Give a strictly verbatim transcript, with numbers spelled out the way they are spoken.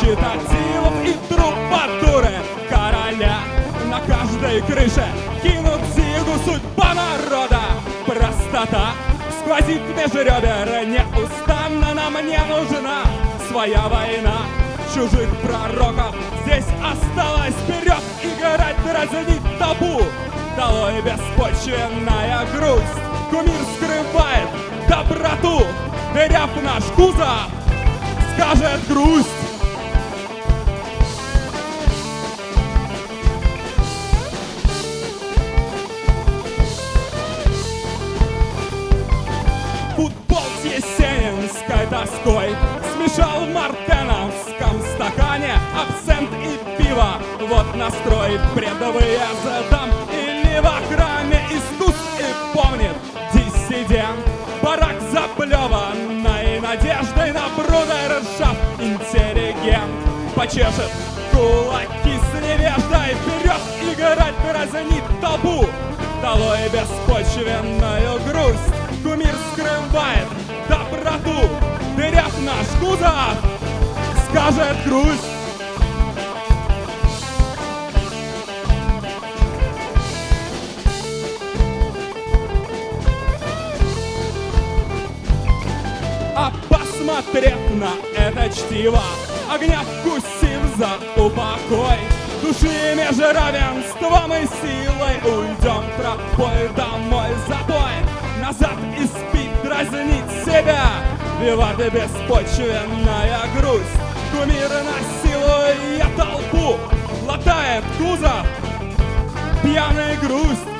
речитативов и трубадуры короля. На каждой крыше кинут зигу судьба народа. Простота сквозит меж ребер, неустанно нам не нужна своя война. Чужих пророков здесь осталось вперед играть, дразнить табу. Долой беспочвенная грусть, кумир скрывает доброту. Дыряв наш кузов, скажет грусть. Футбол с есенинской тоской смешал в мартеновском стакане абсент и пиво. Вот настрой пред выездом или в храме искусств. И помнит диссидент барак заплеванной надеждой на брудершафт. Интеллигент почешет кулаки с невеждой, вперед играть, дразнит толпу. Долой беспочвенную грусть, кумир скрывает доброту. Дыряв наш кузов, скажет грусть. А посмотрев на это чтиво, огня вкусив за упокой души меж равенством и силой, уйдем тропой домой запой. Назад и спит дразнить себя, виват и беспочвенная грусть. Кумир насилуя толпу, латает кузов, пьяная грусть.